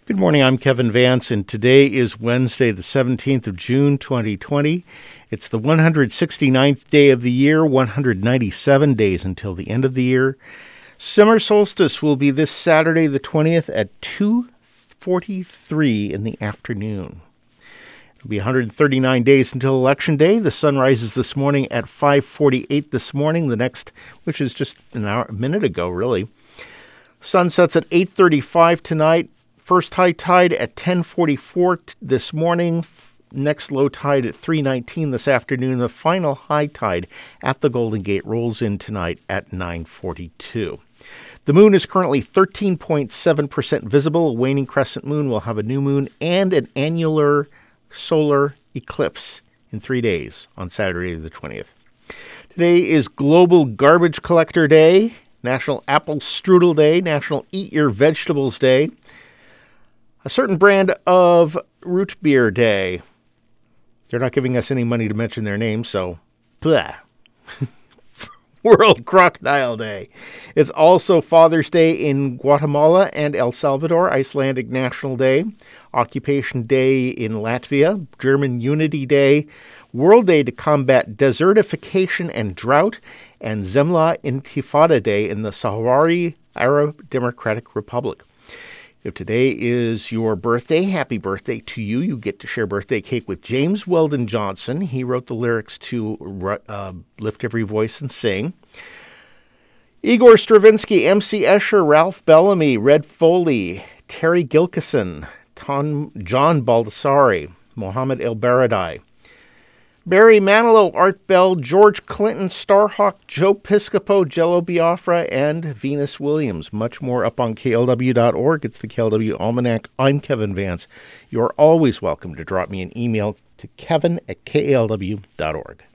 Good morning, I'm Kevin Vance, and today is Wednesday, the 17th of June, 2020. It's the 169th day of the year, 197 days until the end of the year. Summer solstice will be this Saturday, the 20th, at 2:43 in the afternoon. It'll be 139 days until Election Day. The sun rises this morning at 5:48 this morning, the next, which is just a minute ago, really. Sun sets at 8:35 tonight. First high tide at 10:44 this morning. Next low tide at 3:19 this afternoon. The final high tide at the Golden Gate rolls in tonight at 9:42. The moon is currently 13.7% visible. A waning crescent moon will have a new moon and an annular solar eclipse in 3 days on Saturday the 20th. Today is Global Garbage Collector Day, National Apple Strudel Day, National Eat Your Vegetables Day, a certain brand of root beer day. They're not giving us any money to mention their name, so blah. World Crocodile Day. It's also Father's Day in Guatemala and El Salvador, Icelandic National Day, Occupation Day in Latvia, German Unity Day, World Day to Combat Desertification and Drought, and Zemla Intifada Day in the Sahrawi Arab Democratic Republic. If today is your birthday, happy birthday to you. You get to share birthday cake with James Weldon Johnson. He wrote the lyrics to Lift Every Voice and Sing. Igor Stravinsky, MC Escher, Ralph Bellamy, Red Foley, Terry Gilkison, John Baldessari, Mohammed El Baradei, Barry Manilow, Art Bell, George Clinton, Starhawk, Joe Piscopo, Jello Biafra, and Venus Williams. Much more up on KLW.org. It's the KLW Almanac. I'm Kevin Vance. You're always welcome to drop me an email to kevin@klw.org.